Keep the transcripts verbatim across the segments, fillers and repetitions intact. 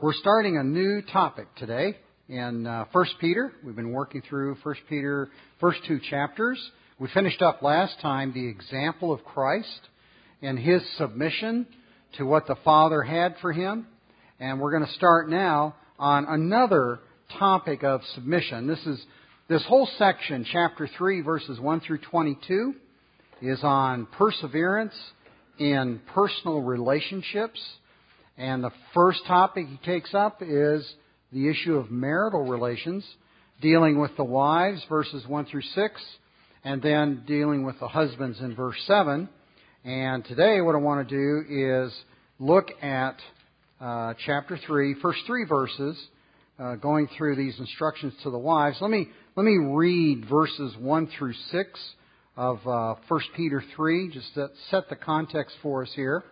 We're starting a new topic today in uh, First Peter. We've been working through First Peter, first two chapters. We finished up last time the example of Christ and His submission to what the Father had for Him. And we're going to start now on another topic of submission. This is this whole section, chapter three, verses one through twenty-two, is on perseverance in personal relationships. And the first topic he takes up is the issue of marital relations, dealing with the wives, verses one through six, and then dealing with the husbands in verse seven. And today what I want to do is look at uh, chapter three, first three verses, uh, going through these instructions to the wives. Let me let me read verses one through six of uh, First Peter three, just to set the context for us here.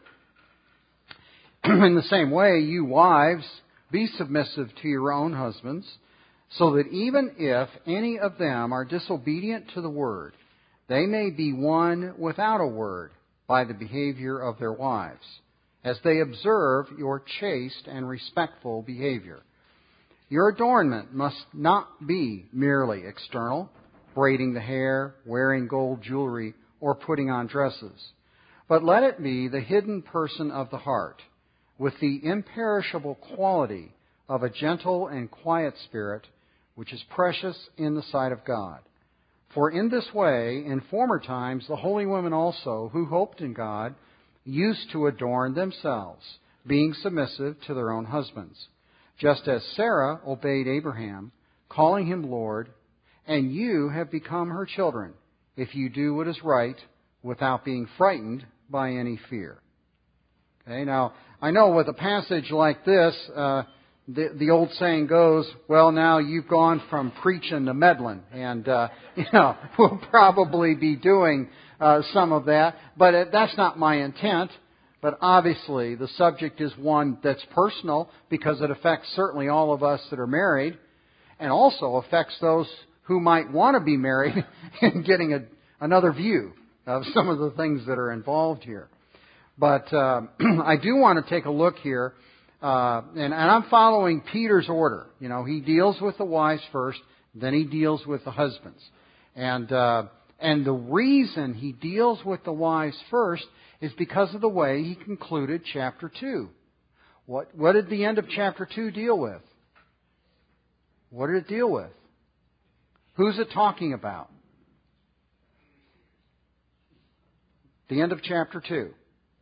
In the same way, you wives, be submissive to your own husbands, so that even if any of them are disobedient to the word, they may be won without a word by the behavior of their wives, as they observe your chaste and respectful behavior. Your adornment must not be merely external, braiding the hair, wearing gold jewelry, or putting on dresses, but let it be the hidden person of the heart, with the imperishable quality of a gentle and quiet spirit, which is precious in the sight of God. For in this way, in former times, the holy women also, who hoped in God, used to adorn themselves, being submissive to their own husbands, just as Sarah obeyed Abraham, calling him Lord, and you have become her children, if you do what is right, without being frightened by any fear. Okay, now, I know with a passage like this, uh, the, the old saying goes, well, now you've gone from preaching to meddling. And, uh, you know, we'll probably be doing uh, some of that. But it, that's not my intent. But obviously, the subject is one that's personal because it affects certainly all of us that are married, and also affects those who might want to be married in getting a, another view of some of the things that are involved here. But uh, I do want to take a look here, uh, and, and I'm following Peter's order. You know, he deals with the wives first, then he deals with the husbands. And uh, and the reason he deals with the wives first is because of the way he concluded chapter two. What, what did the end of chapter two deal with? What did it deal with? Who's it talking about? The end of chapter two.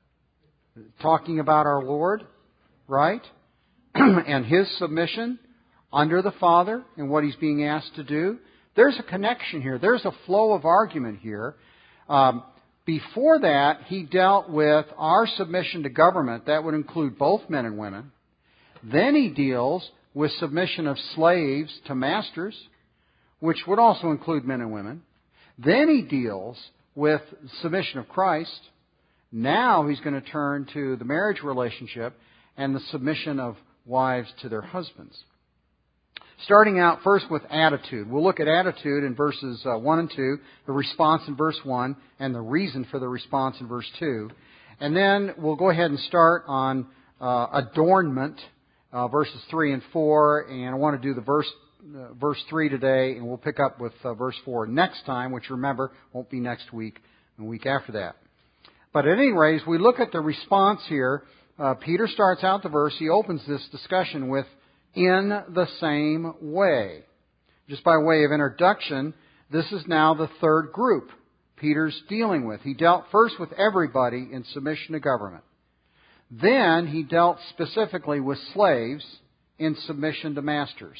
Talking about our Lord, right? And His submission under the Father and what He's being asked to do. There's a connection here. There's a flow of argument here. Um, before that, he dealt with our submission to government. That would include both men and women. Then he deals with submission of slaves to masters, which would also include men and women. Then he deals with submission of Christ. Now he's going to turn to the marriage relationship and the submission of wives to their husbands. Starting out first with attitude. We'll look at attitude in verses uh, one and two, the response in verse one, and the reason for the response in verse two. And then we'll go ahead and start on uh, adornment, uh, verses three and four. And I want to do the verse uh, verse three today, and we'll pick up with uh, verse four next time, which remember won't be next week and the week after that. But at any rate, as we look at the response here, uh, Peter starts out the verse. He opens this discussion with, in the same way. Just by way of introduction, this is now the third group Peter's dealing with. He dealt first with everybody in submission to government. Then he dealt specifically with slaves in submission to masters.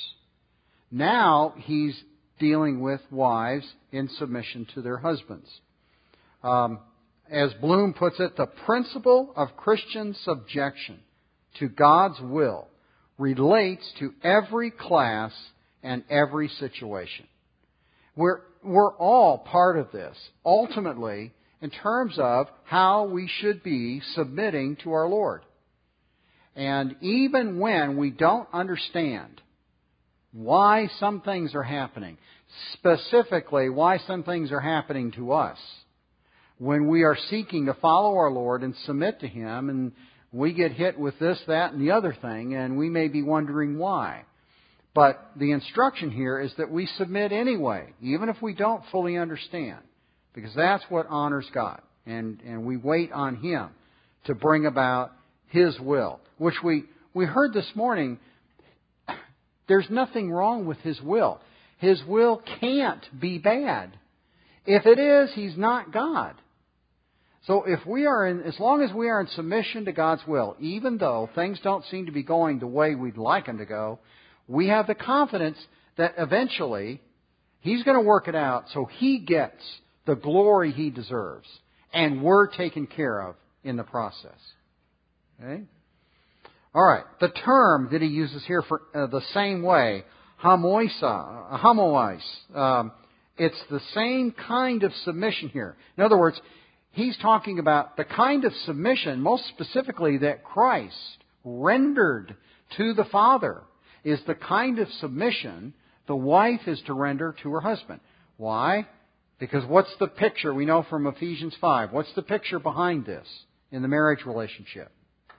Now he's dealing with wives in submission to their husbands. Um, As Bloom puts it, the principle of Christian subjection to God's will relates to every class and every situation. We're, we're all part of this, ultimately, in terms of how we should be submitting to our Lord. And even when we don't understand why some things are happening, specifically why some things are happening to us, when we are seeking to follow our Lord and submit to Him, and We get hit with this, that, and the other thing, and we may be wondering why. But the instruction here is that we submit anyway, even if we don't fully understand, because that's what honors God. And, and we wait on Him to bring about His will, which we, we heard this morning. There's nothing wrong with His will. His will can't be bad. If it is, He's not God. So if we are in, as long as we are in submission to God's will, even though things don't seem to be going the way we'd like them to go, we have the confidence that eventually He's going to work it out so He gets the glory He deserves. And we're taken care of in the process. Okay? All right. The term that he uses here for uh, the same way, homoisa, homois, um, it's the same kind of submission here. In other words, he's talking about the kind of submission, most specifically that Christ rendered to the Father, is the kind of submission the wife is to render to her husband. Why? Because what's the picture we know from Ephesians five? What's the picture behind this in the marriage relationship?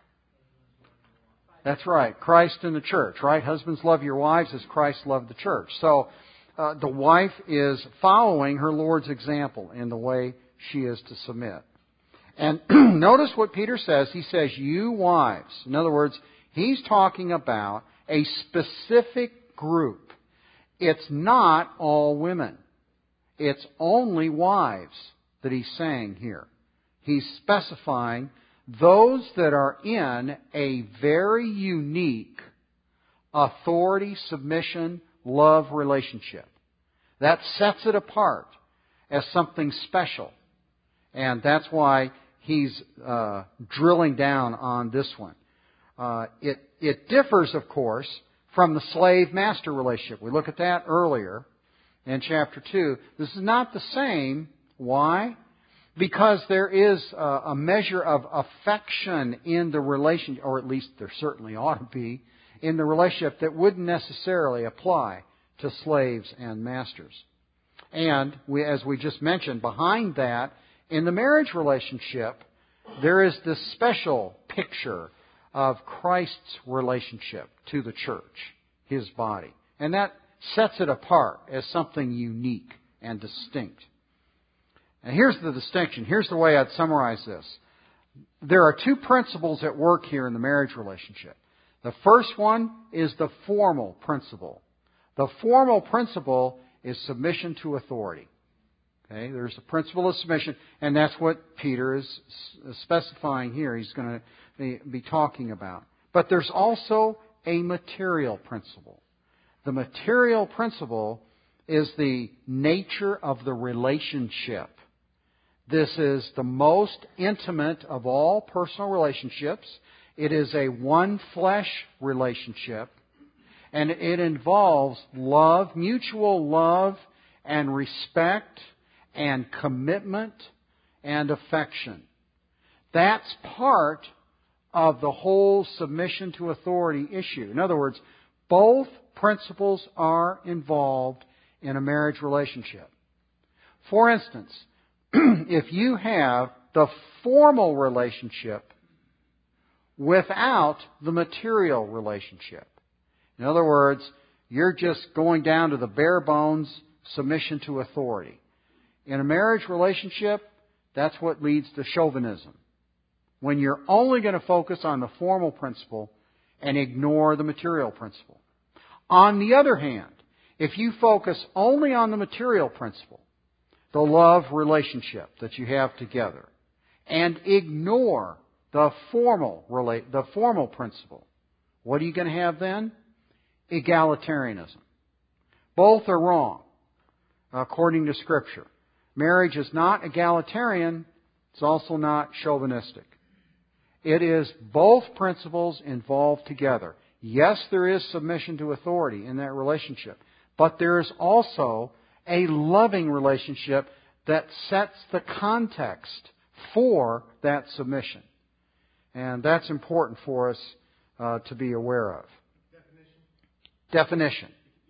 That's right. Christ and the church, right? Husbands, love your wives as Christ loved the church. So uh, the wife is following her Lord's example in the way she is to submit. And notice what Peter says. He says, you wives. In other words, he's talking about a specific group. It's not all women. It's only wives that he's saying here. He's specifying those that are in a very unique authority, submission, love relationship. That sets it apart as something special. And that's why he's uh, drilling down on this one. Uh, it, it differs, of course, from the slave-master relationship. We looked at that earlier in chapter two. This is not the same. Why? Because there is a, a measure of affection in the relationship, or at least there certainly ought to be, in the relationship that wouldn't necessarily apply to slaves and masters. And we, as we just mentioned, behind that, in the marriage relationship, there is this special picture of Christ's relationship to the church, His body. And that sets it apart as something unique and distinct. And here's the distinction. Here's the way I'd summarize this. There are two principles at work here in the marriage relationship. The first one is the formal principle. The formal principle is submission to authority. Okay, there's the principle of submission, and that's what Peter is specifying here. He's going to be talking about. But there's also a material principle. The material principle is the nature of the relationship. This is the most intimate of all personal relationships. It is a one-flesh relationship, and it involves love, mutual love and respect and commitment and affection. That's part of the whole submission to authority issue. In other words, both principles are involved in a marriage relationship. For instance, if you have the formal relationship without the material relationship, in other words, you're just going down to the bare bones submission to authority. In a marriage relationship, that's what leads to chauvinism. When you're only going to focus on the formal principle and ignore the material principle. On the other hand, if you focus only on the material principle, the love relationship that you have together, and ignore the formal relate the formal principle, what are you going to have then? Egalitarianism. Both are wrong, according to Scripture. Marriage is not egalitarian. It's also not chauvinistic. It is both principles involved together. Yes, there is submission to authority in that relationship, but there is also a loving relationship that sets the context for that submission. And that's important for us uh, to be aware of. Definition. Definition.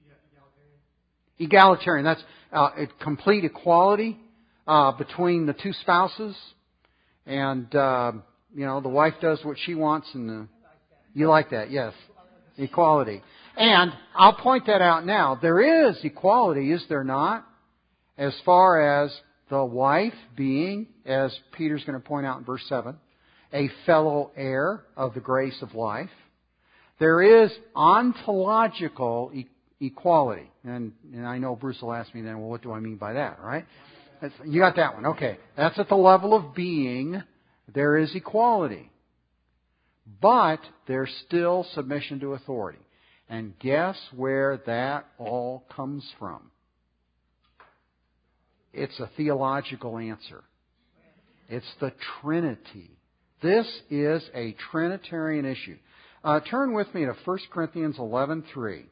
Egalitarian. That's uh, complete equality uh, between the two spouses. And uh, you know, the wife does what she wants and the, you like that, yes. Equality. And I'll point that out now. There is equality, is there not? As far as the wife being, as Peter's going to point out in verse seven, a fellow heir of the grace of life. There is ontological e- equality. And, and I know Bruce will ask me then, well, what do I mean by that, right? That's, you got that one. Okay. That's at the level of being. There is equality. But there's still submission to authority. And guess where that all comes from? It's a theological answer. It's the Trinity. This is a Trinitarian issue. Uh, turn with me to First Corinthians eleven three.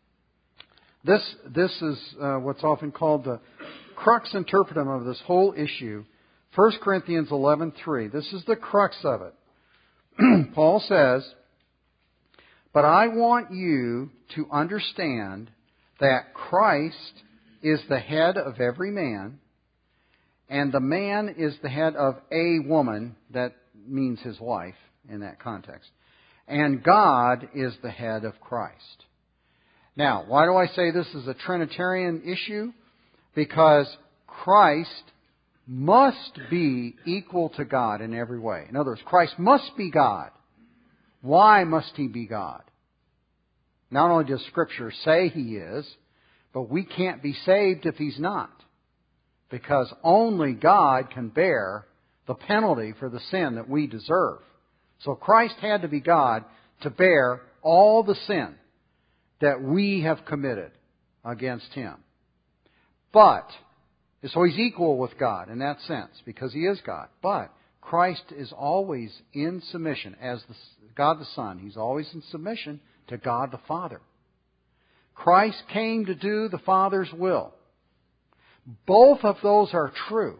This, this is uh, what's often called the crux interpretum of this whole issue. First Corinthians eleven three. This is the crux of it. Paul says, "But I want you to understand that Christ is the head of every man, and the man is the head of a woman," that means his wife in that context, "and God is the head of Christ." Now, why do I say this is a Trinitarian issue? Because Christ must be equal to God in every way. In other words, Christ must be God. Why must He be God? Not only does Scripture say He is, but we can't be saved if He's not. Because only God can bear the penalty for the sin that we deserve. So Christ had to be God to bear all the sin that we have committed against Him. But, so He's equal with God in that sense, because He is God. But Christ is always in submission. As the, God the Son, He's always in submission to God the Father. Christ came to do the Father's will. Both of those are true.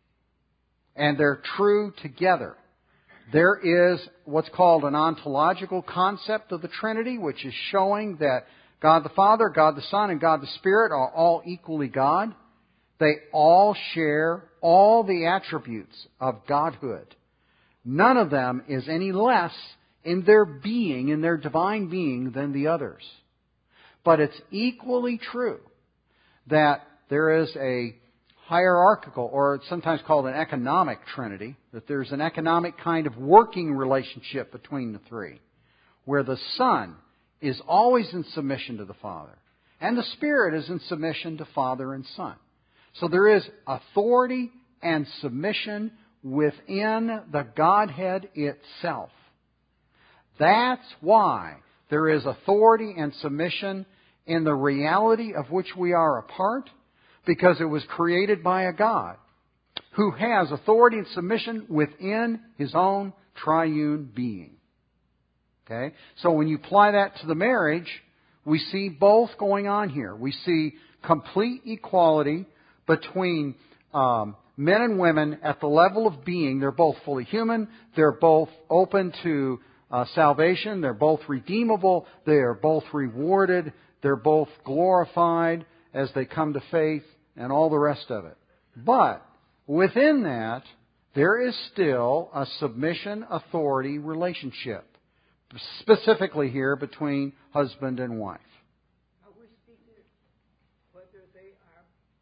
And they're true together. There is what's called an ontological concept of the Trinity, which is showing that God the Father, God the Son, and God the Spirit are all equally God. They all share all the attributes of Godhood. None of them is any less in their being, in their divine being, than the others. But it's equally true that there is a hierarchical, or it's sometimes called an economic Trinity, that there's an economic kind of working relationship between the three, where the Son is always in submission to the Father, and the Spirit is in submission to Father and Son. So there is authority and submission within the Godhead itself. That's why there is authority and submission in the reality of which we are a part, because it was created by a God who has authority and submission within His own triune being. Okay? So when you apply that to the marriage, we see both going on here. We see complete equality between um, men and women at the level of being. They're both fully human. They're both open to uh, salvation. They're both redeemable. They are both rewarded. They're both glorified as they come to faith and all the rest of it. But within that, there is still a submission-authority relationship, specifically here between husband and wife. Are we speaking whether they are,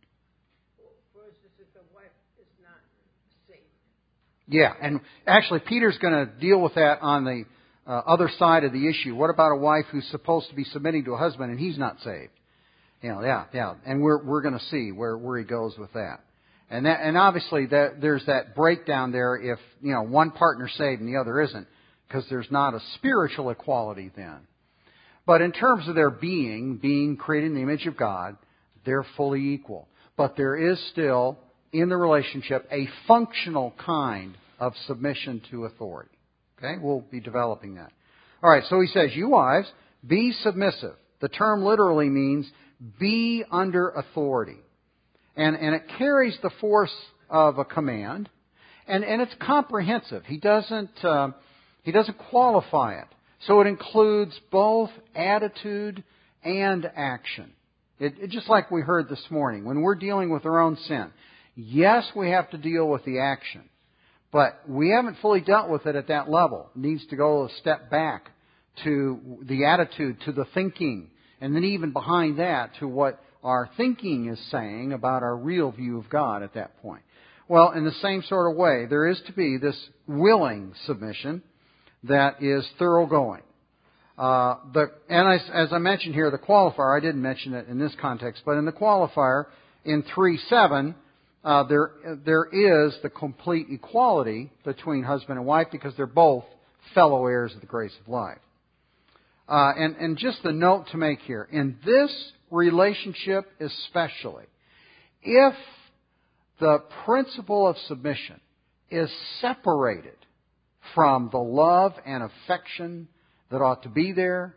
for instance, if the wife is not saved? Yeah, and actually Peter's going to deal with that on the uh, other side of the issue. What about a wife who's supposed to be submitting to a husband and he's not saved? You know, yeah, yeah, and we're we're going to see where, where he goes with that, and that, and obviously that there's that breakdown there if you know one partner's saved and the other isn't, because there's not a spiritual equality then. But in terms of their being, being created in the image of God, they're fully equal. But there is still in the relationship a functional kind of submission to authority. Okay, we'll be developing that. All right, so he says, "You wives, be submissive." The term literally means be under authority. And, and it carries the force of a command. And, and it's comprehensive. He doesn't, uh, he doesn't qualify it. So it includes both attitude and action. It, it, just like we heard this morning, when we're dealing with our own sin, yes, we have to deal with the action. But we haven't fully dealt with it at that level. It needs to go a step back to the attitude, to the thinking, and then even behind that to what our thinking is saying about our real view of God at that point. Well, in the same sort of way, there is to be this willing submission that is thoroughgoing. Uh, the, and I, as I mentioned here, the qualifier, I didn't mention it in this context, but in the qualifier in three seven, uh, there there is the complete equality between husband and wife because they're both fellow heirs of the grace of life. Uh, and, and just the note to make here, in this relationship especially, if the principle of submission is separated from the love and affection that ought to be there,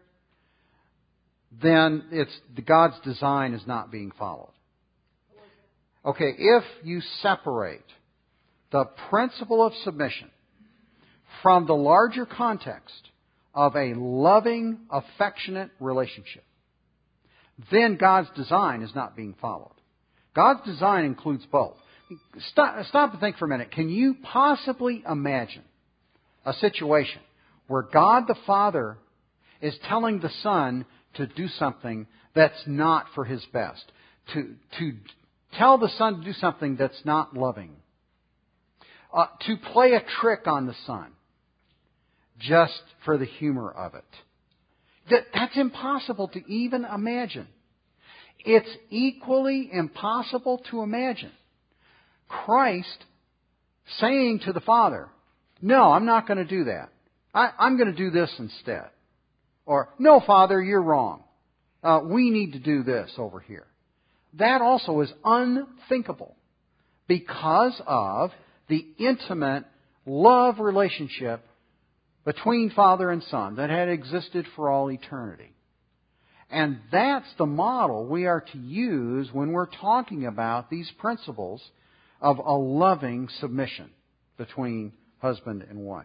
then it's God's design is not being followed. Okay, if you separate the principle of submission from the larger context of a loving, affectionate relationship, then God's design is not being followed. God's design includes both. Stop, stop and think for a minute. Can you possibly imagine a situation where God the Father is telling the Son to do something that's not for His best? To, to tell the Son to do something that's not loving? Uh, to play a trick on the Son just for the humor of it? That, that's impossible to even imagine. It's equally impossible to imagine Christ saying to the Father, "No, I'm not going to do that. I, I'm going to do this instead." Or, "No, Father, you're wrong. Uh, we need to do this over here." That also is unthinkable because of the intimate love relationship between Father and Son that had existed for all eternity. And that's the model we are to use when we're talking about these principles of a loving submission between husband and wife.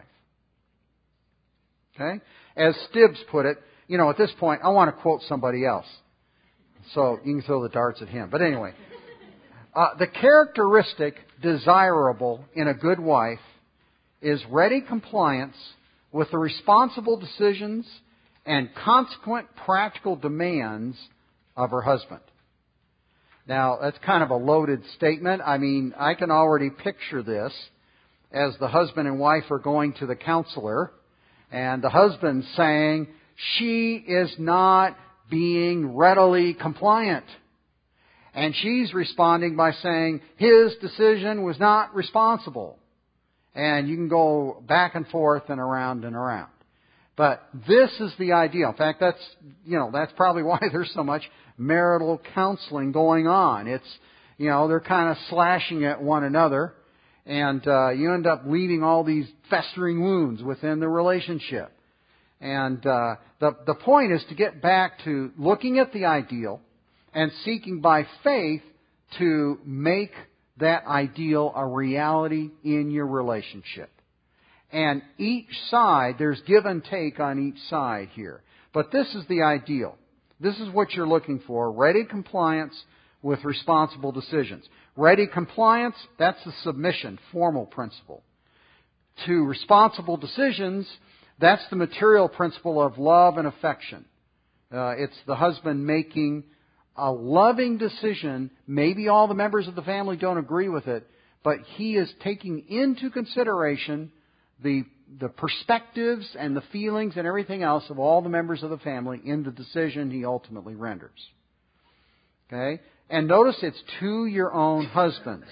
Okay? As Stibbs put it, you know, at this point, I want to quote somebody else. So you can throw the darts at him. But anyway, uh, the characteristic desirable in a good wife is ready compliance with the responsible decisions and consequent practical demands of her husband. Now, that's kind of a loaded statement. I mean, I can already picture this as the husband and wife are going to the counselor, and the husband saying, "She is not being readily compliant." And she's responding by saying, "His decision was not responsible." And you can go back and forth and around and around. But this is the ideal. In fact, that's, you know, that's probably why there's so much marital counseling going on. It's, you know, they're kind of slashing at one another, and uh, you end up leaving all these festering wounds within the relationship. And uh, the the point is to get back to looking at the ideal and seeking by faith to make that ideal a reality in your relationship. And each side, there's give and take on each side here. But this is the ideal. This is what you're looking for. Ready compliance with responsible decisions. Ready compliance, that's the submission, formal principle. To responsible decisions, that's the material principle of love and affection. Uh, it's the husband making a loving decision. Maybe all the members of the family don't agree with it, but he is taking into consideration the the perspectives and the feelings and everything else of all the members of the family in the decision he ultimately renders. Okay? And notice it's to your own husbands.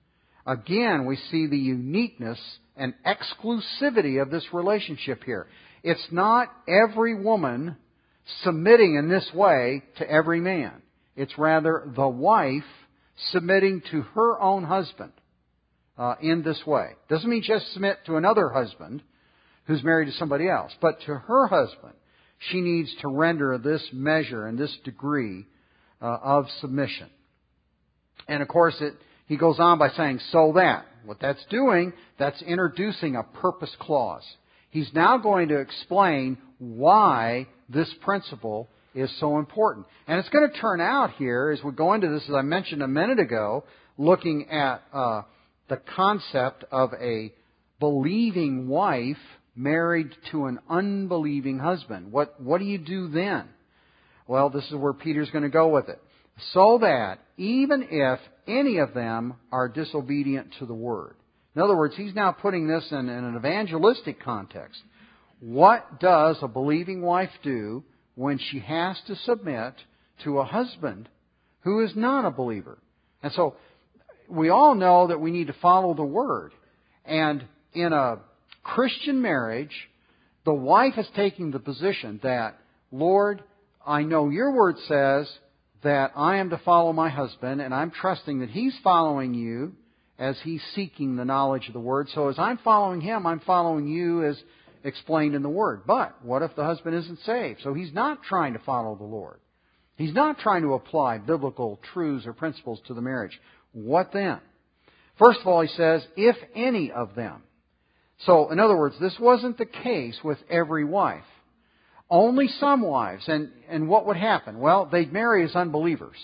Again, we see the uniqueness and exclusivity of this relationship here. It's not every woman submitting in this way to every man. It's rather the wife submitting to her own husband uh, in this way. Doesn't mean just submit to another husband who's married to somebody else, but to her husband, she needs to render this measure and this degree uh, of submission. And of course, it, he goes on by saying, so that. What that's doing, that's introducing a purpose clause. He's now going to explain why this principle is so important. And it's going to turn out here, as we go into this, as I mentioned a minute ago, looking at uh, the concept of a believing wife married to an unbelieving husband. What, what do you do then? Well, this is where Peter's going to go with it. So that even if any of them are disobedient to the Word. In other words, he's now putting this in, in an evangelistic context. What does a believing wife do when she has to submit to a husband who is not a believer? And so we all know that we need to follow the Word. And in a Christian marriage, the wife is taking the position that, Lord, I know your Word says that I am to follow my husband, and I'm trusting that he's following you as he's seeking the knowledge of the Word. So as I'm following him, I'm following you as explained in the Word. But what if the husband isn't saved? So he's not trying to follow the Lord. He's not trying to apply biblical truths or principles to the marriage. What then? First of all, he says, if any of them. So, in other words, this wasn't the case with every wife. Only some wives. And, and what would happen? Well, they'd marry as unbelievers.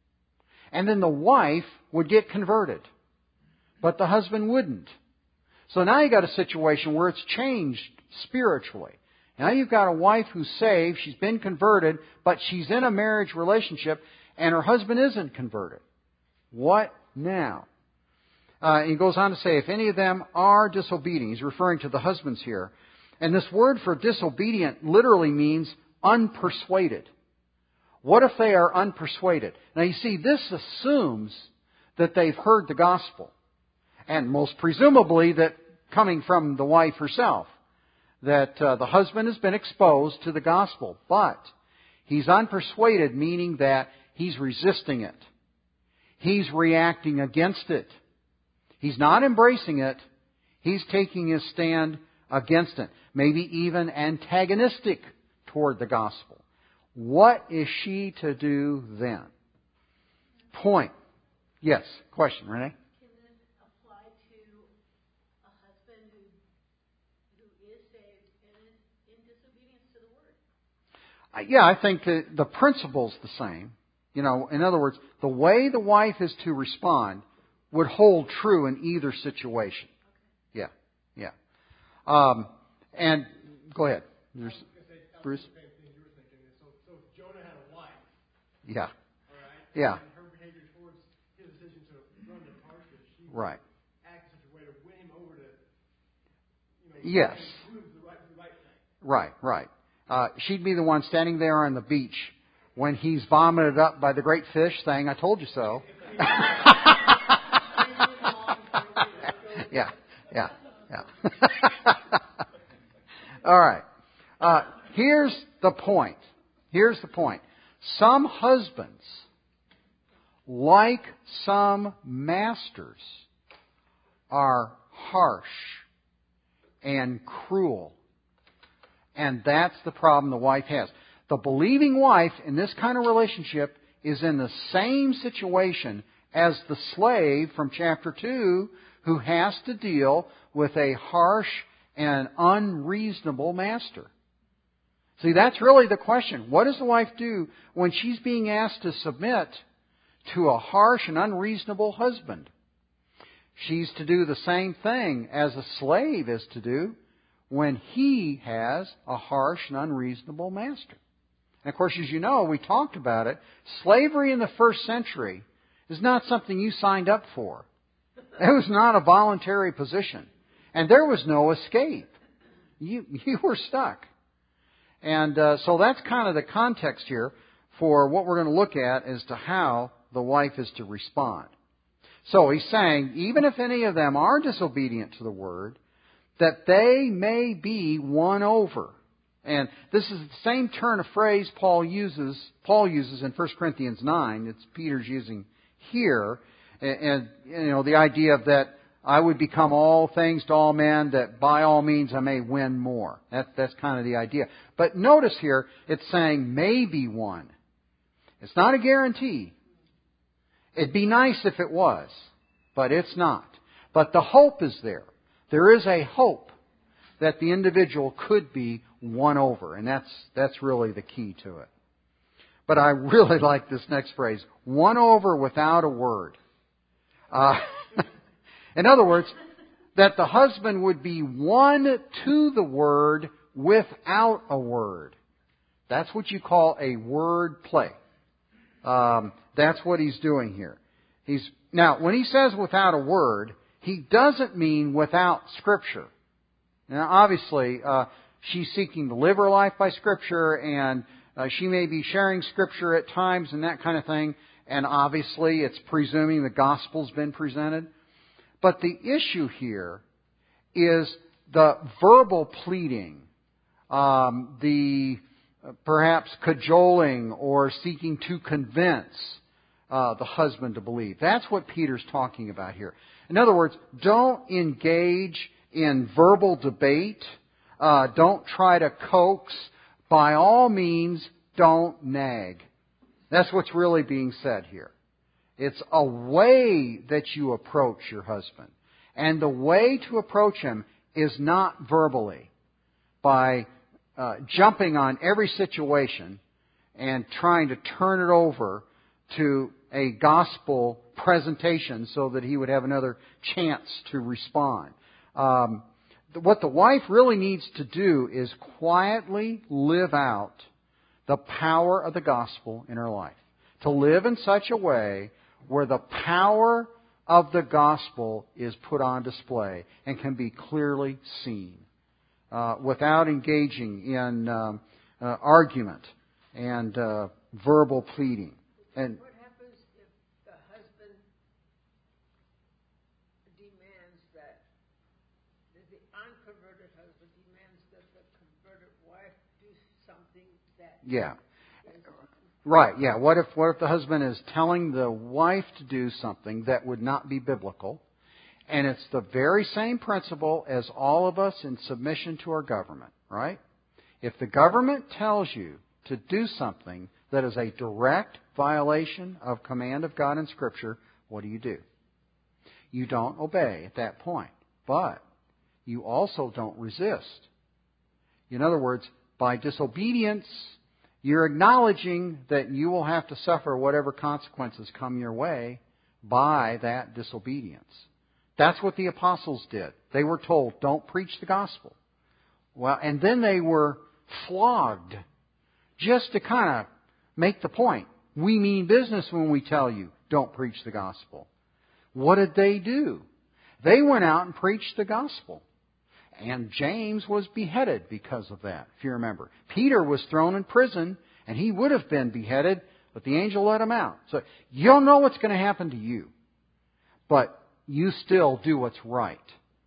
And then the wife would get converted. But the husband wouldn't. So now you've got a situation where it's changed spiritually. Now you've got a wife who's saved, she's been converted, but she's in a marriage relationship, and her husband isn't converted. What now? Uh, he goes on to say, if any of them are disobedient, he's referring to the husbands here. And this word for disobedient literally means unpersuaded. What if they are unpersuaded? Now you see, this assumes that they've heard the gospel. And most presumably that coming from the wife herself. That uh, the husband has been exposed to the gospel. But he's unpersuaded, meaning that he's resisting it. He's reacting against it. He's not embracing it. He's taking his stand against it. Maybe even antagonistic toward the gospel. What is she to do then? Point. Yes, question, Renee? Can this apply to a husband who, who is saved and is in disobedience to the Word? Uh, yeah, I think that the principle's the same. You know, in other words, the way the wife is to respond would hold true in either situation. Okay. Yeah, yeah. Um, and go ahead, Bruce. Bruce. So, so if Jonah had a wife. Yeah. All right. Yeah. And her behavior towards his decision to run to Tarshish, she right. act in such a way to win him over to, you know, yes. prove the right, the right thing. Right, right. Uh, she'd be the one standing there on the beach when he's vomited up by the great fish, saying, "I told you so." yeah, yeah, yeah. All right. Uh, here's the point. Here's the point. Some husbands, like some masters, are harsh and cruel. And that's the problem the wife has. The believing wife in this kind of relationship is in the same situation as the slave from chapter two who has to deal with a harsh and unreasonable master. See, that's really the question. What does the wife do when she's being asked to submit to a harsh and unreasonable husband? She's to do the same thing as a slave is to do when he has a harsh and unreasonable master. And of course, as you know, we talked about it, slavery in the first century is not something you signed up for. It was not a voluntary position. And there was no escape. You, you were stuck. And uh, so that's kind of the context here for what we're going to look at as to how the wife is to respond. So he's saying, even if any of them are disobedient to the Word, that they may be won over. And this is the same turn of phrase Paul uses Paul uses in First Corinthians nine. It's Peter's using here. And, and you know, the idea of that I would become all things to all men, that by all means I may win more. That, that's kind of the idea. But notice here, it's saying may be won. It's not a guarantee. It'd be nice if it was, but it's not. But the hope is there. There is a hope that the individual could be won over. And that's that's really the key to it. But I really like this next phrase, won over without a word. Uh, in other words, that the husband would be one to the Word without a word. That's what you call a word play. Um, that's what he's doing here. He's now, when he says without a word, he doesn't mean without Scripture. Now, obviously, uh, she's seeking to live her life by Scripture, and uh, she may be sharing Scripture at times and that kind of thing. And obviously, it's presuming the gospel's been presented. But the issue here is the verbal pleading, um, the uh, perhaps cajoling or seeking to convince uh, the husband to believe. That's what Peter's talking about here. In other words, don't engage in verbal debate. Uh, don't try to coax. By all means, don't nag. That's what's really being said here. It's a way that you approach your husband. And the way to approach him is not verbally, by uh, jumping on every situation and trying to turn it over to a gospel presentation so that he would have another chance to respond. Um, what the wife really needs to do is quietly live out the power of the gospel in her life. To live in such a way where the power of the gospel is put on display and can be clearly seen, uh, without engaging in um, uh, argument and uh, verbal pleading. And what happens if the husband demands that, the unconverted husband demands that the converted wife do something that... Yeah. Right, yeah. What if what if the husband is telling the wife to do something that would not be biblical? And it's the very same principle as all of us in submission to our government, right? If the government tells you to do something that is a direct violation of command of God in Scripture, what do you do? You don't obey at that point. But you also don't resist. In other words, by disobedience, you're acknowledging that you will have to suffer whatever consequences come your way by that disobedience. That's what the apostles did. They were told, don't preach the gospel. Well, and then they were flogged just to kind of make the point. We mean business when we tell you, don't preach the gospel. What did they do? They went out and preached the gospel. And James was beheaded because of that, if you remember. Peter was thrown in prison, and he would have been beheaded, but the angel let him out. So you don't know what's going to happen to you, but you still do what's right.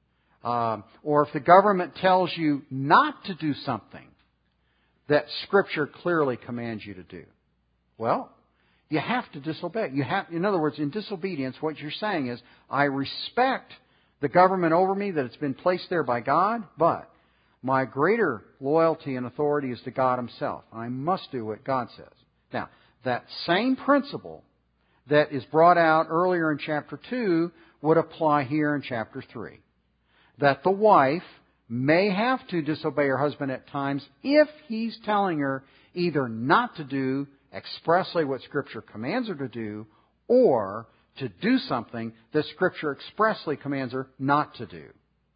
Um, or if the government tells you not to do something that Scripture clearly commands you to do, well, you have to disobey. You have, in other words, in disobedience, what you're saying is, I respect the government over me, that it's been placed there by God, but my greater loyalty and authority is to God Himself. I must do what God says. Now, that same principle that is brought out earlier in chapter two would apply here in chapter three. That the wife may have to disobey her husband at times if he's telling her either not to do expressly what Scripture commands her to do, or to do something that Scripture expressly commands her not to do.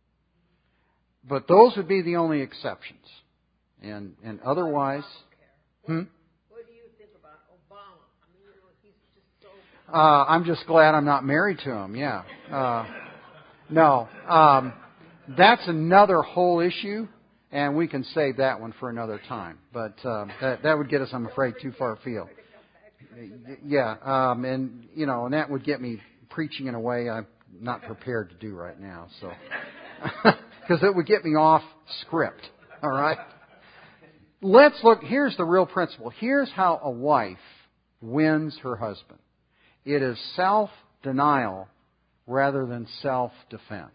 But those would be the only exceptions. And and otherwise... Hmm? What do you think about Obama? I mean, you know, he's just so... Uh, I'm just glad I'm not married to him, yeah. Uh, no. Um, that's another whole issue, and we can save that one for another time. But uh, that, that would get us, I'm afraid, too far afield. Yeah, um, and you know, and that would get me preaching in a way I'm not prepared to do right now. So, because it would get me off script. All right. Let's look. Here's the real principle. Here's how a wife wins her husband. It is self-denial rather than self-defense.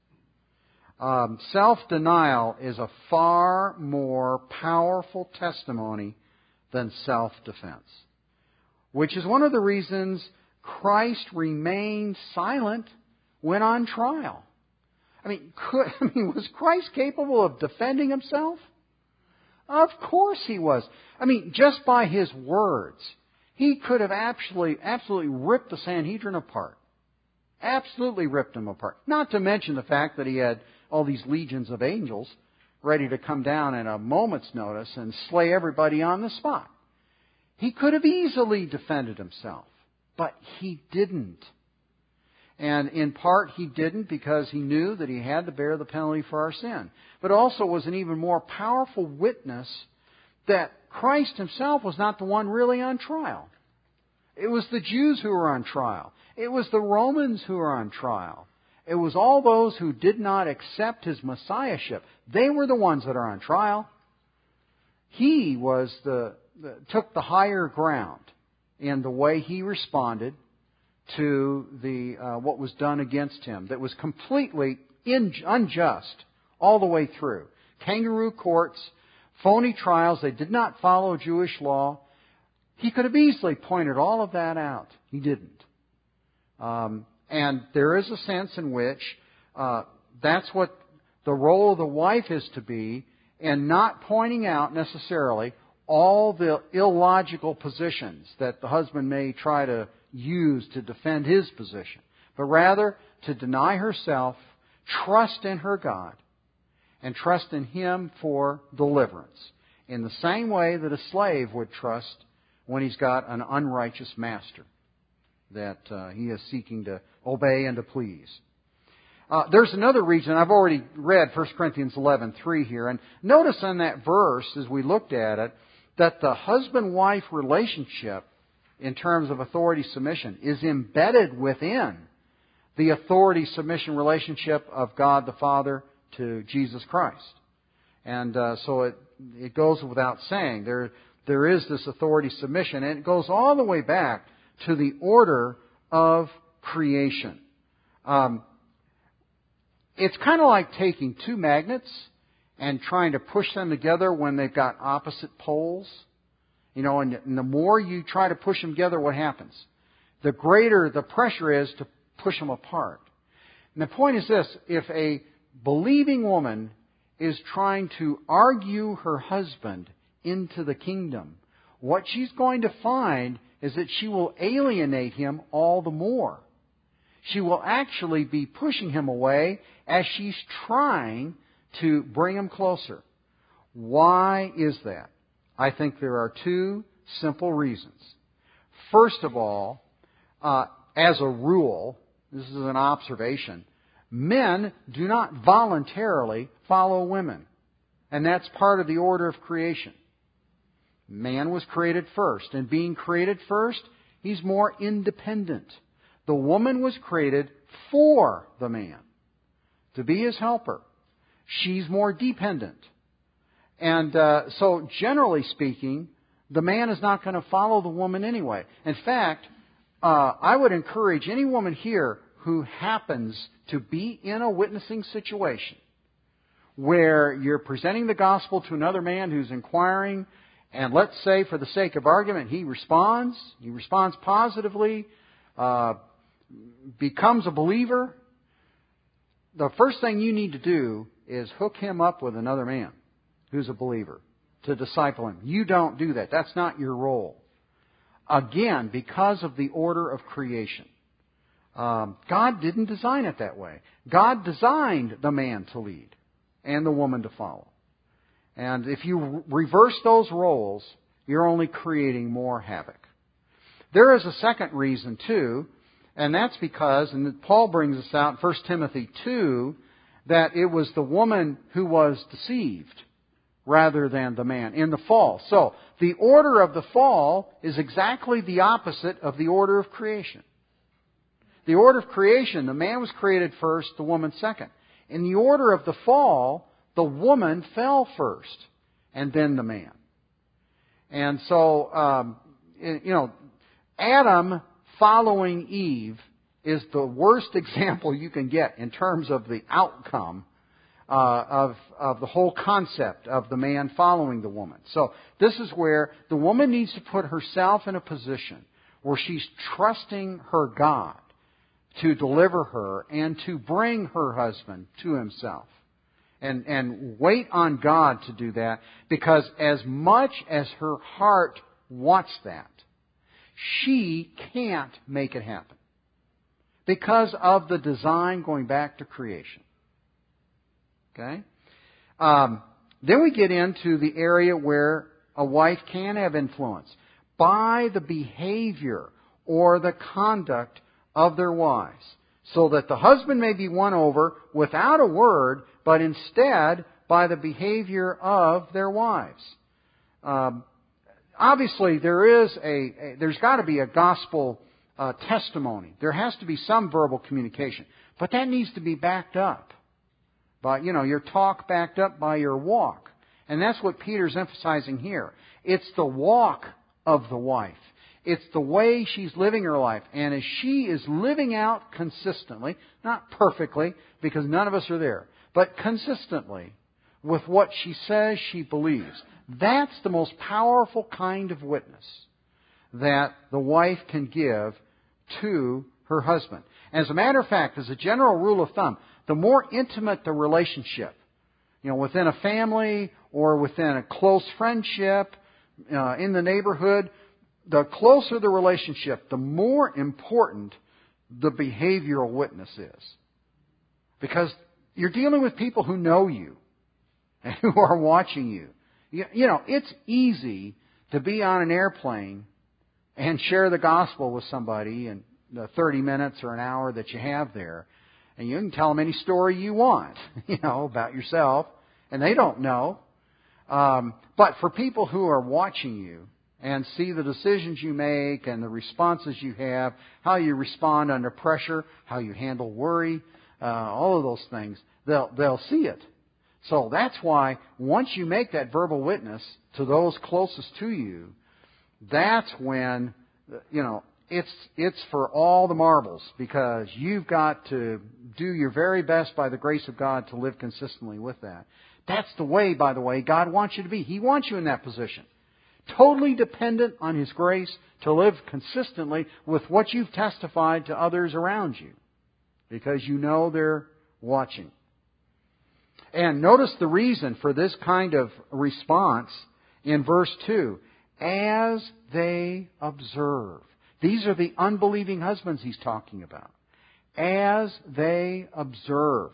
Um, self-denial is a far more powerful testimony than self-defense. Which is one of the reasons Christ remained silent when on trial. I mean, could, I mean, was Christ capable of defending Himself? Of course He was. I mean, just by His words, He could have actually, absolutely ripped the Sanhedrin apart. Absolutely ripped him apart. Not to mention the fact that he had all these legions of angels ready to come down at a moment's notice and slay everybody on the spot. He could have easily defended himself, but he didn't. And in part, he didn't because he knew that he had to bear the penalty for our sin. But also was an even more powerful witness that Christ himself was not the one really on trial. It was the Jews who were on trial. It was the Romans who were on trial. It was all those who did not accept his messiahship. They were the ones that are on trial. He was the, the took the higher ground in the way he responded to the uh, what was done against him. That was completely in, unjust all the way through. Kangaroo courts, phony trials. They did not follow Jewish law. He could have easily pointed all of that out. He didn't. Um, and there is a sense in which uh, that's what the role of the wife is to be, and not pointing out necessarily all the illogical positions that the husband may try to use to defend his position, but rather to deny herself, trust in her God, and trust in Him for deliverance, in the same way that a slave would trust when he's got an unrighteous master that uh, he is seeking to obey and to please. Uh, there's another reason. I've already read First Corinthians eleven three here, and notice in that verse, as we looked at it, that the husband-wife relationship in terms of authority submission is embedded within the authority submission relationship of God the Father to Jesus Christ. And uh, so it it goes without saying. There there is this authority submission, and it goes all the way back to the order of creation. Um, it's kind of like taking two magnets and trying to push them together when they've got opposite poles. You know, and, and the more you try to push them together, what happens? The greater the pressure is to push them apart. And the point is this: if a believing woman is trying to argue her husband into the kingdom, what she's going to find is that she will alienate him all the more. She will actually be pushing him away as she's trying to bring him closer. Why is that? I think there are two simple reasons. First of all, uh, as a rule, this is an observation, men do not voluntarily follow women. And that's part of the order of creation. Man was created first, and being created first, he's more independent. The woman was created for the man, to be his helper. She's more dependent. And uh, so, generally speaking, the man is not going to follow the woman anyway. In fact, uh, I would encourage any woman here who happens to be in a witnessing situation where you're presenting the gospel to another man who's inquiring, and let's say, for the sake of argument, he responds, he responds positively, uh, becomes a believer. The first thing you need to do is hook him up with another man who's a believer to disciple him. You don't do that. That's not your role. Again, because of the order of creation. Um, God didn't design it that way. God designed the man to lead and the woman to follow. And if you reverse those roles, you're only creating more havoc. There is a second reason, too, and that's because, and Paul brings us out in First Timothy two, that it was the woman who was deceived rather than the man in the fall. So, the order of the fall is exactly the opposite of the order of creation. The order of creation, the man was created first, the woman second. In the order of the fall, the woman fell first, and then the man. And so, um, you know, Adam following Eve is the worst example you can get in terms of the outcome uh, of, of the whole concept of the man following the woman. So this is where the woman needs to put herself in a position where she's trusting her God to deliver her and to bring her husband to himself. And, and wait on God to do that, because as much as her heart wants that, she can't make it happen. because of the design going back to creation. Okay? Um, then we get into the area where a wife can have influence by the behavior or the conduct of their wives, so that the husband may be won over without a word, but instead by the behavior of their wives. Um, obviously, there is a, a there's got to be a gospel uh, testimony. There has to be some verbal communication, but that needs to be backed up by, you know, your talk backed up by your walk, and that's what Peter's emphasizing here. It's the walk of the wife. It's the way she's living her life. And as she is living out consistently, not perfectly, because none of us are there, but consistently with what she says she believes, that's the most powerful kind of witness that the wife can give to her husband. As a matter of fact, as a general rule of thumb, the more intimate the relationship, you know, within a family or within a close friendship, uh, in the neighborhood, the closer the relationship, the more important the behavioral witness is. Because you're dealing with people who know you and who are watching you. You, you know, it's easy to be on an airplane and share the gospel with somebody in the thirty minutes or an hour that you have there. And you can tell them any story you want, you know, about yourself. And they don't know. Um, but for people who are watching you and see the decisions you make and the responses you have, how you respond under pressure, how you handle worry, uh, all of those things, they'll they'll see it. So that's why once you make that verbal witness to those closest to you, that's when, you know, it's it's for all the marbles, because you've got to do your very best by the grace of God to live consistently with that. That's the way, by the way, God wants you to be. He wants you in that position. Totally dependent on His grace to live consistently with what you've testified to others around you, because you know they're watching. And notice the reason for this kind of response in verse two. As they observe. These are the unbelieving husbands he's talking about. As they observe.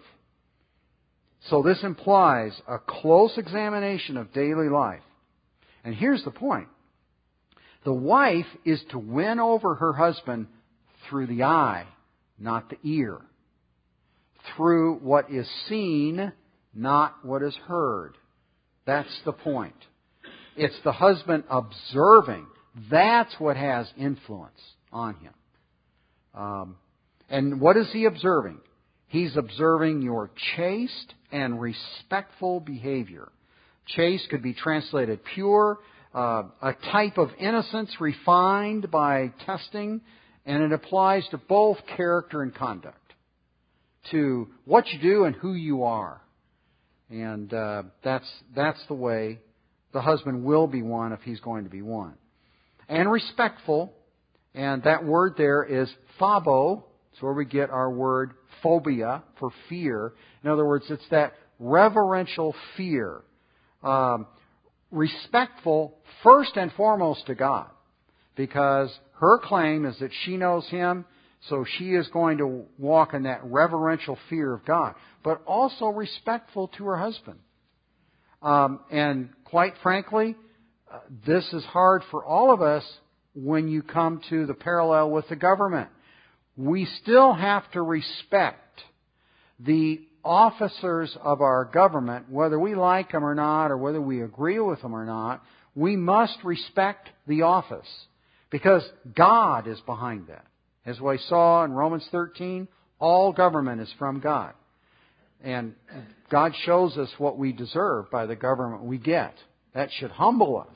So this implies a close examination of daily life. And here's the point. The wife is to win over her husband through the eye, not the ear. Through what is seen, not what is heard. That's the point. It's the husband observing. That's what has influence on him. Um, and what is he observing? He's observing your chaste and respectful behavior. Chaste could be translated pure, uh, a type of innocence refined by testing, and it applies to both character and conduct, to what you do and who you are. And uh, that's that's the way the husband will be won if he's going to be won. And respectful, and that word there is phabo. It's where we get our word phobia, for fear. In other words, it's that reverential fear. Um, respectful first and foremost to God, because her claim is that she knows Him, so she is going to walk in that reverential fear of God, but also respectful to her husband. Um, and quite frankly, uh, this is hard for all of us when you come to the parallel with the government. We still have to respect the officers of our government, whether we like them or not, or whether we agree with them or not. We must respect the office, because God is behind that. As we saw in Romans thirteen, all government is from God. And God shows us what we deserve by the government we get. That should humble us.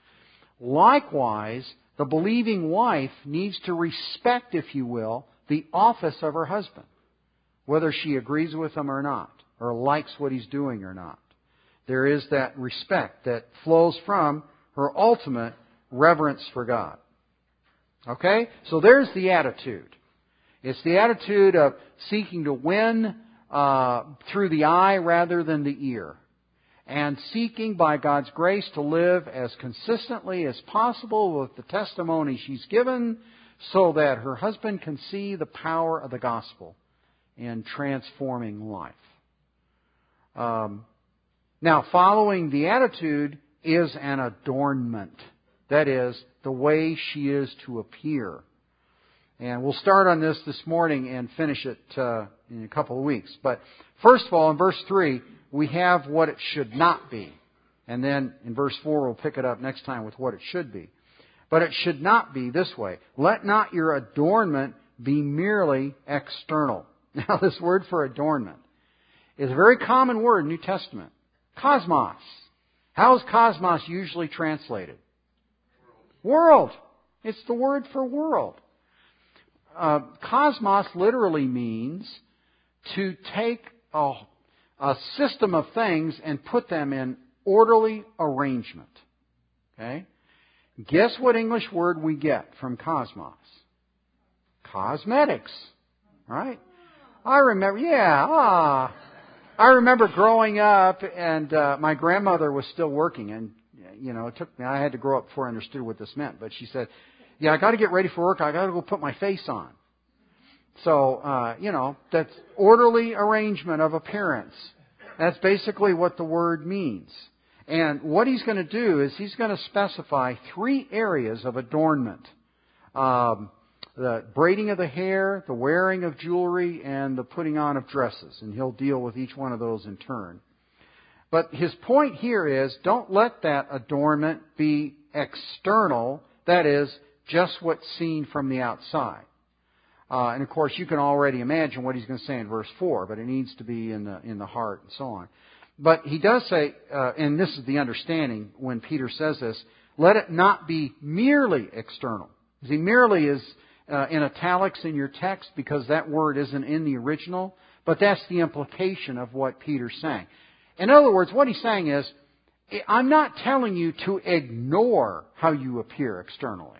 Likewise, the believing wife needs to respect, if you will, the office of her husband, whether she agrees with him or not, or likes what he's doing or not. There is that respect that flows from her ultimate reverence for God. Okay? So there's the attitude. It's the attitude of seeking to win uh, through the eye rather than the ear. and seeking by God's grace to live as consistently as possible with the testimony she's given so that her husband can see the power of the gospel in transforming life. Um, now, following the attitude is an adornment. That is, the way she is to appear. And we'll start on this this morning and finish it uh, in a couple of weeks. But first of all, in verse three, we have what it should not be. And then in verse four, we'll pick it up next time with what it should be. But it should not be this way. Let not your adornment be merely external. Now, this word for adornment is a very common word in the New Testament. Cosmos. How is cosmos usually translated? World. It's the word for world. Uh, cosmos literally means to take a, a system of things and put them in orderly arrangement. Okay? Guess what English word we get from cosmos? Cosmetics. Right? I remember, yeah, ah. I remember growing up and uh, my grandmother was still working, and you know, it took me, I had to grow up before I understood what this meant, but she said, yeah, I got to get ready for work, I got to go put my face on. So, uh, you know, that's orderly arrangement of appearance. That's basically what the word means. And what he's going to do is he's going to specify three areas of adornment. Um, the braiding of the hair, the wearing of jewelry, and the putting on of dresses. And he'll deal with each one of those in turn. But his point here is, don't let that adornment be external, that is, just what's seen from the outside. Uh, and of course, you can already imagine what he's going to say in verse four, but it needs to be in the in the heart and so on. But he does say, uh, and this is the understanding when Peter says this, let it not be merely external. See, merely is uh, in italics in your text because that word isn't in the original, but that's the implication of what Peter's saying. In other words, what he's saying is, I'm not telling you to ignore how you appear externally.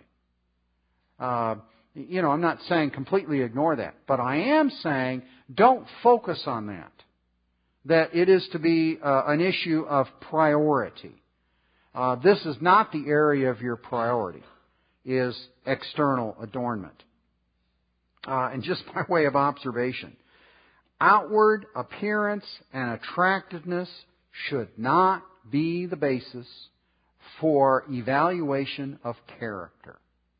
Uh, you know, I'm not saying completely ignore that. But I am saying don't focus on that. That it is to be uh, an issue of priority. Uh, this is not the area of your priority, is external adornment. Uh, and just by way of observation, outward appearance and attractiveness should not be the basis for evaluation of character.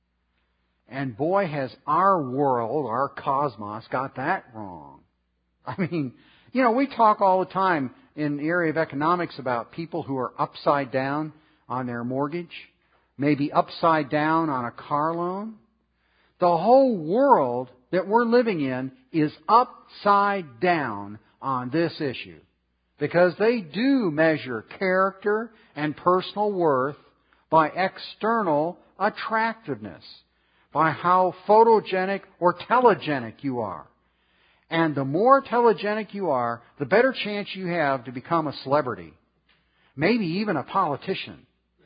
And boy, has our world, our cosmos, got that wrong. I mean, you know, we talk all the time in the area of economics about people who are upside down on their mortgage, maybe upside down on a car loan. The whole world that we're living in is upside down on this issue because they do measure character and personal worth by external attractiveness, by how photogenic or telegenic you are. And the more telegenic you are, the better chance you have to become a celebrity, maybe even a politician.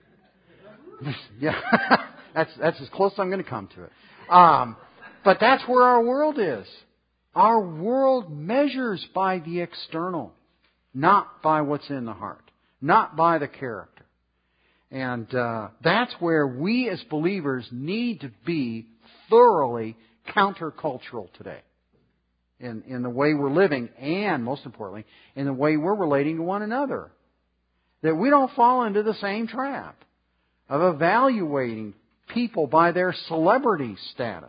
Yeah, that's that's as close as I'm going to come to it. Um, but that's where our world is. Our world measures by the external, not by what's in the heart, not by the character. And uh, that's where we as believers need to be thoroughly countercultural today. In, in the way we're living and, most importantly, in the way we're relating to one another. That we don't fall into the same trap of evaluating people by their celebrity status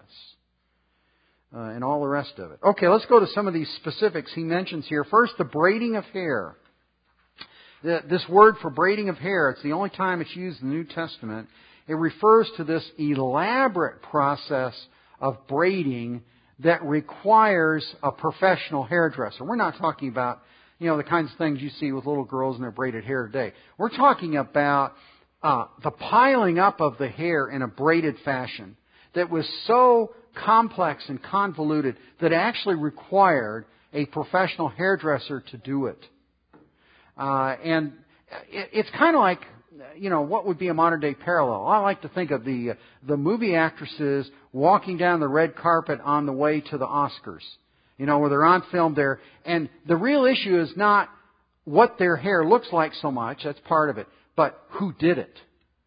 uh, and all the rest of it. Okay, let's go to some of these specifics he mentions here. First, the braiding of hair. The, this word for braiding of hair, it's the only time it's used in the New Testament. It refers to this elaborate process of braiding that requires a professional hairdresser. We're not talking about, you know, the kinds of things you see with little girls in their braided hair today. We're talking about uh, the piling up of the hair in a braided fashion that was so complex and convoluted that it actually required a professional hairdresser to do it. Uh, and it, it's kind of like, you know, what would be a modern day parallel? I like to think of the the movie actresses walking down the red carpet on the way to the Oscars. You know, where they're on film there. And the real issue is not what their hair looks like so much, that's part of it, but who did it.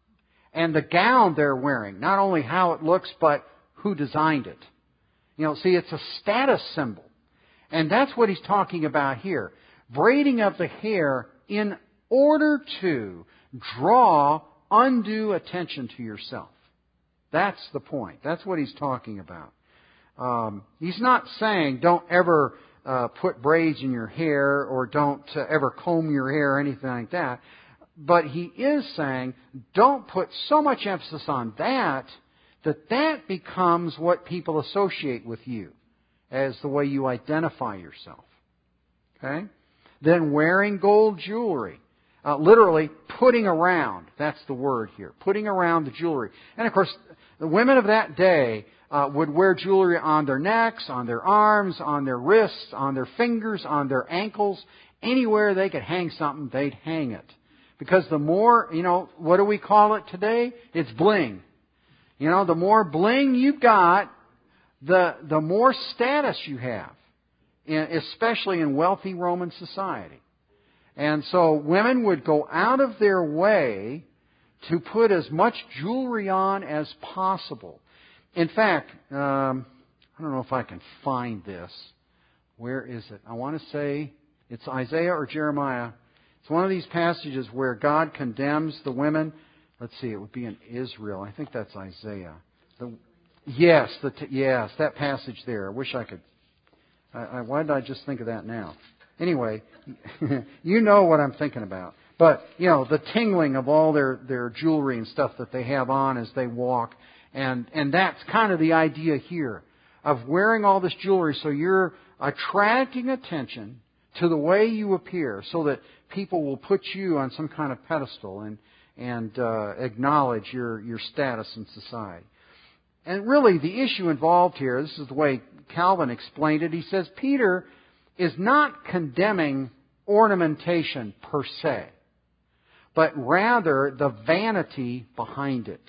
And the gown they're wearing, not only how it looks, but who designed it. You know, see, it's a status symbol. And that's what he's talking about here. Braiding of the hair in order to draw undue attention to yourself. That's the point. That's what he's talking about. Um, he's not saying don't ever uh, put braids in your hair or don't uh, ever comb your hair or anything like that. But he is saying don't put so much emphasis on that that that becomes what people associate with you as the way you identify yourself. Okay? Then wearing gold jewelry. Uh, literally, putting around. That's the word here. Putting around the jewelry. And of course, the women of that day uh, would wear jewelry on their necks, on their arms, on their wrists, on their fingers, on their ankles. Anywhere they could hang something, they'd hang it. Because the more, you know, what do we call it today? It's bling. You know, the more bling you've got, the the more status you have, in, especially in wealthy Roman society. And so women would go out of their way to put as much jewelry on as possible. In fact, um, I don't know if I can find this. Where is it? I want to say it's Isaiah or Jeremiah. It's one of these passages where God condemns the women. Let's see, it would be in Israel. I think that's Isaiah. The, yes, the, yes, that passage there. I wish I could. I, I, why did I just think of that now? Anyway, you know what I'm thinking about. But, you know, the tingling of all their, their jewelry and stuff that they have on as they walk. And, and that's kind of the idea here of wearing all this jewelry so you're attracting attention to the way you appear so that people will put you on some kind of pedestal and, and uh, acknowledge your, your status in society. And really, the issue involved here, this is the way Calvin explained it. He says Peter is not condemning ornamentation per se, but rather the vanity behind it.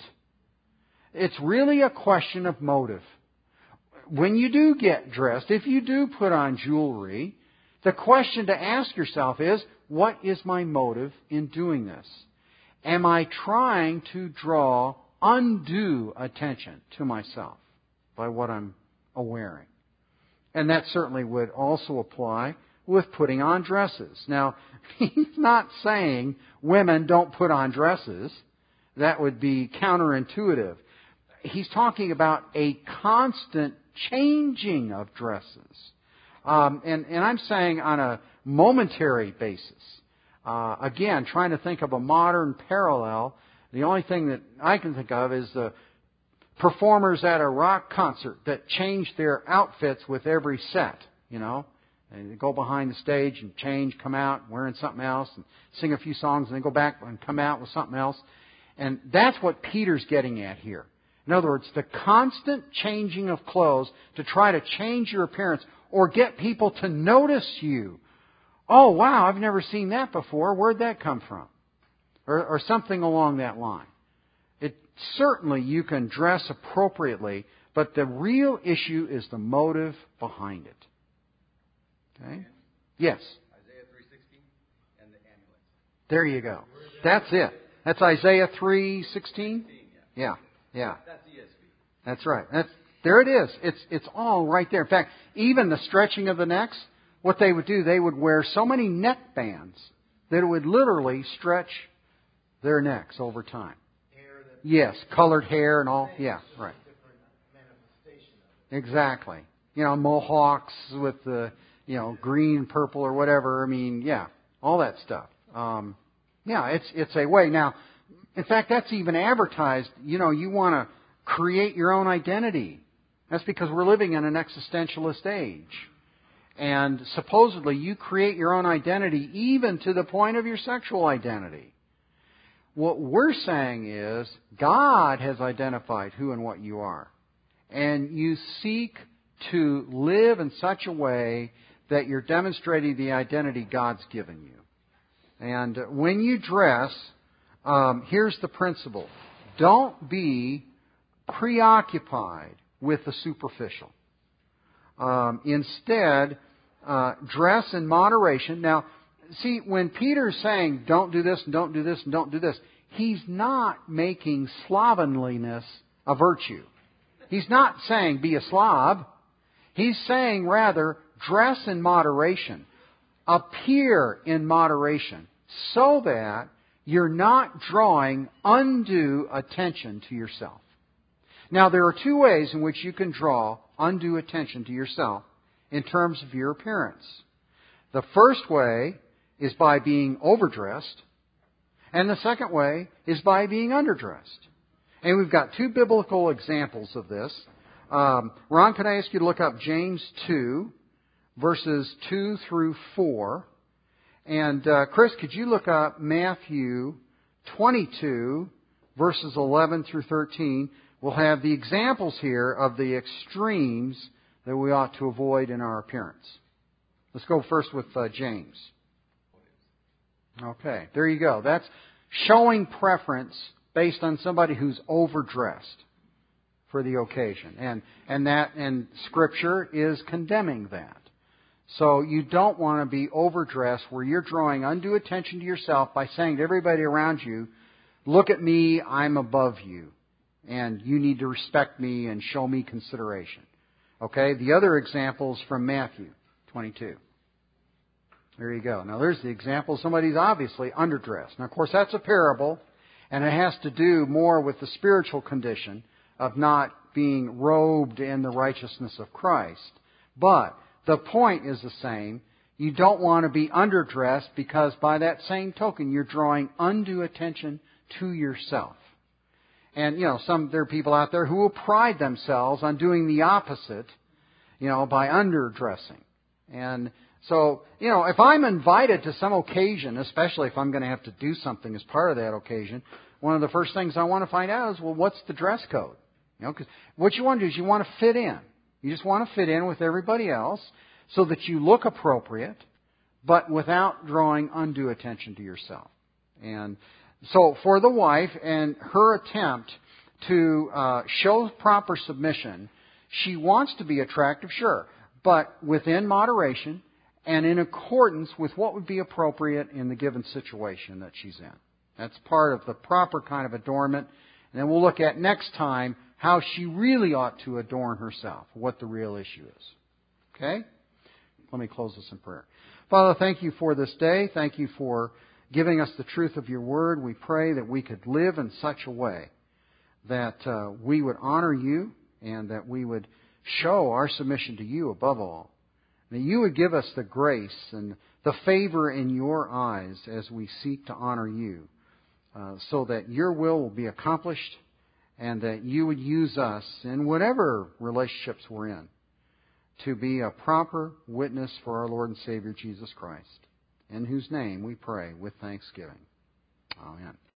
It's really a question of motive. When you do get dressed, if you do put on jewelry, the question to ask yourself is, what is my motive in doing this? Am I trying to draw undue attention to myself by what I'm wearing? And that certainly would also apply with putting on dresses. Now, he's not saying women don't put on dresses. That would be counterintuitive. He's talking about a constant changing of dresses. Um, and, and I'm saying on a momentary basis. Uh, again, trying to think of a modern parallel. The only thing that I can think of is the performers at a rock concert that change their outfits with every set, you know. And they go behind the stage and change, come out wearing something else and sing a few songs and then go back and come out with something else. And that's what Peter's getting at here. In other words, the constant changing of clothes to try to change your appearance or get people to notice you. Oh, wow, I've never seen that before. Where'd that come from? Or, or something along that line. It certainly you can dress appropriately, but the real issue is the motive behind it. Okay? Yes? Isaiah three sixteen and the amulet. There you go. That's it. That's Isaiah three sixteen? Yeah, yeah. That's E S V. That's right. That's, there it is. It's, it's all right there. In fact, even the stretching of the necks, what they would do, they would wear so many neck bands that it would literally stretch their necks over time. Yes, colored hair and all. Yeah, right. Exactly. You know, mohawks with the, you know, green, purple, or whatever. I mean, yeah, all that stuff. Um, yeah, it's it's a way. Now, in fact, that's even advertised. You know, you want to create your own identity. That's because we're living in an existentialist age. And supposedly you create your own identity even to the point of your sexual identity. What we're saying is God has identified who and what you are. And you seek to live in such a way that you're demonstrating the identity God's given you. And when you dress, um, here's the principle. Don't be preoccupied with the superficial. Um, instead, uh, dress in moderation. Now, see, when Peter's saying, don't do this, and don't do this, and don't do this, he's not making slovenliness a virtue. He's not saying be a slob. He's saying rather, dress in moderation. Appear in moderation so that you're not drawing undue attention to yourself. Now, there are two ways in which you can draw undue attention to yourself in terms of your appearance. The first way is by being overdressed, and the second way is by being underdressed. And we've got two biblical examples of this. Um, Ron, can I ask you to look up James two, verses two through four? And uh, Chris, could you look up Matthew twenty-two, verses eleven through thirteen? We'll have the examples here of the extremes that we ought to avoid in our appearance. Let's go first with uh, James. Okay, there you go. That's showing preference based on somebody who's overdressed for the occasion. And and that and Scripture is condemning that. So you don't want to be overdressed where you're drawing undue attention to yourself by saying to everybody around you, look at me, I'm above you. And you need to respect me and show me consideration. Okay, the other example is from Matthew twenty-two. There you go. Now there's the example. Somebody's obviously underdressed. Now of course that's a parable, and it has to do more with the spiritual condition of not being robed in the righteousness of Christ. But the point is the same. You don't want to be underdressed because by that same token you're drawing undue attention to yourself. And, you know, some there are people out there who will pride themselves on doing the opposite, you know, by underdressing. And so, you know, if I'm invited to some occasion, especially if I'm going to have to do something as part of that occasion, one of the first things I want to find out is, well, what's the dress code? You know, because what you want to do is you want to fit in. You just want to fit in with everybody else so that you look appropriate, but without drawing undue attention to yourself. And so for the wife and her attempt to uh, show proper submission, she wants to be attractive, sure, but within moderation and in accordance with what would be appropriate in the given situation that she's in. That's part of the proper kind of adornment. And then we'll look at next time how she really ought to adorn herself, what the real issue is. Okay? Let me close this in prayer. Father, thank you for this day. Thank you for giving us the truth of your word. We pray that we could live in such a way that uh, we would honor you and that we would show our submission to you above all. That you would give us the grace and the favor in your eyes as we seek to honor you, uh, so that your will will be accomplished and that you would use us in whatever relationships we're in to be a proper witness for our Lord and Savior Jesus Christ, in whose name we pray with thanksgiving. Amen.